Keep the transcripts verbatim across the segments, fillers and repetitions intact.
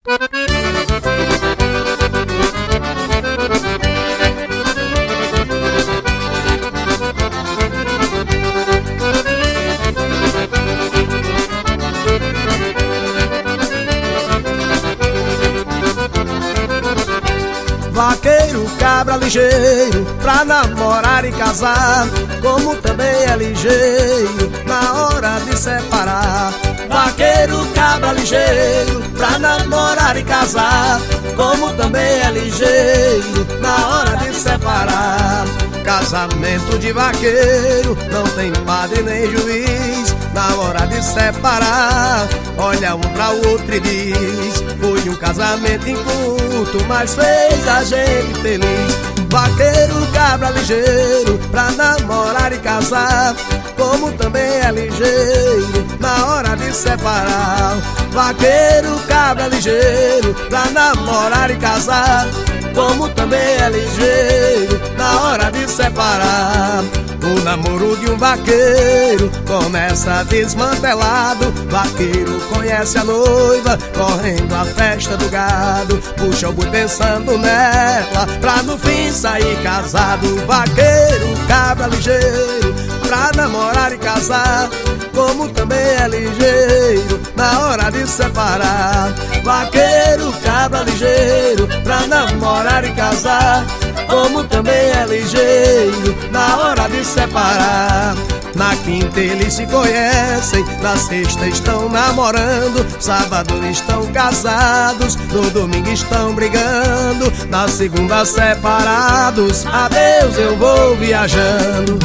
Vaqueiro, cabra ligeiro, pra namorar e casar, como também é ligeiro na hora de separar. Vaqueiro, cabra ligeiro, pra namorar e casar, como também é ligeiro na hora de separar. Casamento de vaqueiro não tem padre nem juiz, na hora de separar, olha um pra o outro e diz: foi um casamento inculto, mas fez a gente feliz. Vaqueiro, cabra ligeiro, pra namorar e casar, como também é ligeiro na hora de separar. Vaqueiro, cabra ligeiro, pra namorar e casar, como também é ligeiro na hora de separar. O namoro de um vaqueiro começa desmantelado. Vaqueiro conhece a noiva, correndo a festa do gado, puxa o boi pensando nela, pra no fim sair casado. Vaqueiro, cabra ligeiro, pra namorar e casar, como também é ligeiro na hora de separar. Vaqueiro, cabra ligeiro, pra namorar e casar, como também é ligeiro na hora de separar. Na quinta eles se conhecem, na sexta estão namorando, sábado estão casados, no domingo estão brigando, na segunda separados, adeus eu vou viajando.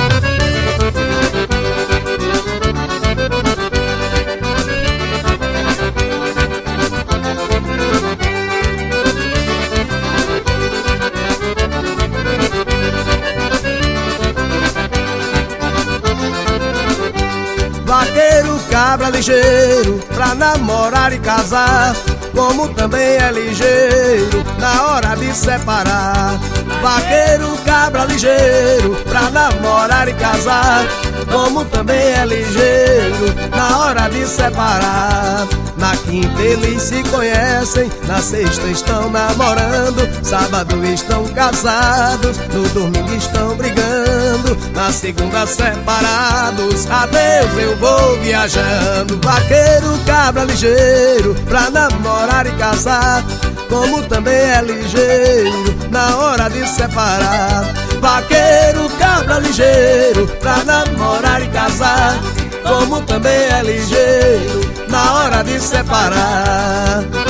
Vaqueiro, cabra ligeiro, pra namorar e casar, como também é ligeiro na hora de separar. Vaqueiro, cabra ligeiro, pra namorar e casar, como também é ligeiro na hora de separar. Na quinta eles se conhecem, na sexta estão namorando, sábado estão casados, no domingo estão brigando, na segunda separados, adeus eu vou viajando. Vaqueiro, cabra ligeiro, pra namorar e casar, como também é ligeiro na hora de separar. Vaqueiro, cabra ligeiro, pra namorar e casar, como também é ligeiro na hora de separar.